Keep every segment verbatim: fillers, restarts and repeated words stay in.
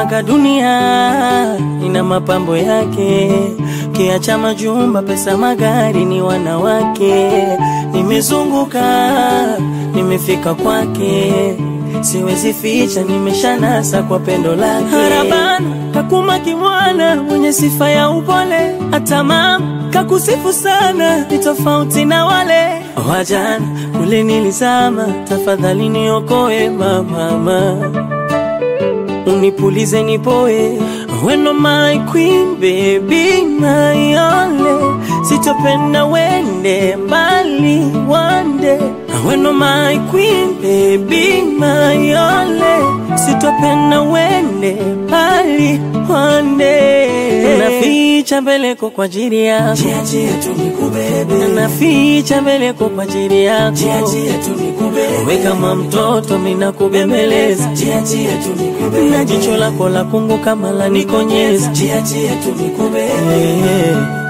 Nasemaga dunia ina mapambo yake, kiacha majumba, pesa, magari, ni wanawake. Nimezunguka, nimefika kwake, siwezi ficha, nimeshanasa kwa pendo lake. Harabana kakuma kimwana, mwenye sifa ya upole, hata mama kakusifu sana, ni tofauti na wale wajana kule nilizama. Tafadhali niokoe mama, unipulize nipoe. When you're my queen, baby, my only, sitopenda wende mbali one day. When you're my queen, baby, my only, sitopenda wende mbali one day. Naficha mbeleko kwa ajili yako, Jia jia tu nikubebe. naficha mbeleko kwa ajili yako, Jia jia tu nikubebe. we kama mtoto mina kubembeleza. Jia jia tu nikubebe. Na jicho lako la kungu kama la nikonyeza. Jia jia tu nikubebe. Yeah.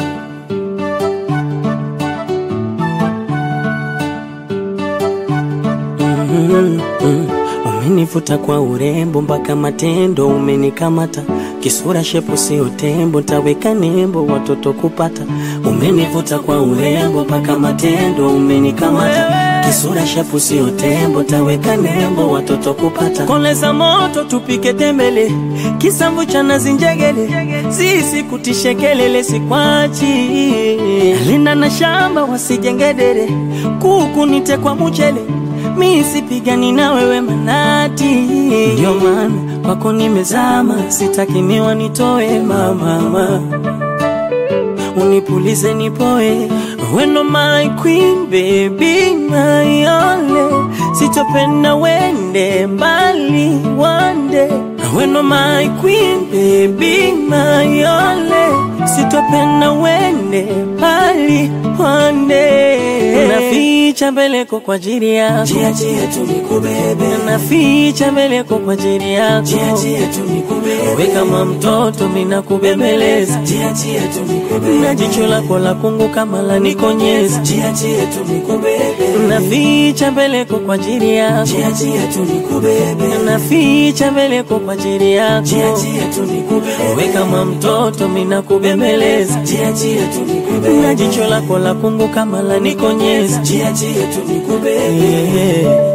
Mm -hmm. Umenifuta kwa urembo mpaka matendo, umenikamata kisura, shepu sio tembo, taweka nembo watoto kupata. Umenifuta kwa urembo mpaka matendo, umenikamata kisura, shepu sio tembo, taweka nembo watoto kupata. Koleza moto tupike tembele, kisamvu cha nazi njegele, sisi kutishekelele sikwachi. Linda na shamba wasijengedere, kuku nite kwa mchele, mi sipigani na wewe manati. Ndio maana kwako nimezama, sitaki miwa nitoe mama, unipulize nipoe. When you're my queen, baby, my only, sitopenda wende mbali one day. When you're my queen, baby, my only, sitopenda wende mbali one day. Naficha mbeleko kwa ajili yako, Jia jia tu nikubebe. naficha mbeleko kwa ajili yako, Jia jia tu nikubebe. we kama mtoto mina kubembeleza. Jia jia tu nikubebe. Na jicho lako la kungu kama la nikonyeza. Jia jia tu nikubebe. Naficha mbeleko kwa ajili yako, Jia jia tu nikubebe. naficha mbeleko kwa ajili yako, Jia jia tu nikubebe. we kama mtoto mina kubembeleza. Jia jia tu nikubebe. Na jicho lako la kungu kama la nikonyeza. Jia jia tu nikubebe. Yeah.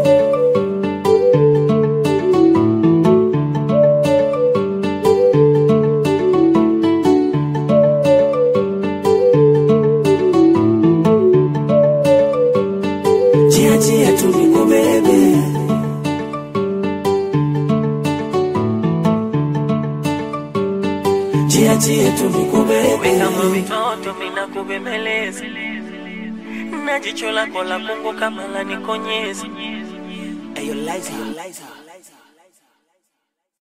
Jia jia tu nikubebe. Jia jia tu nikubebe. We kama mtoto mina kubembeleza, na jicho lako la kungu kama la nikonyeza. Ayo Liza, Liza, Liza.